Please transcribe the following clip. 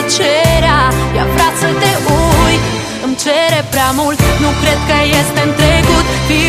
plăcerea, ea vrea să te uit. Îmi cere prea mult, nu cred că este în trecut.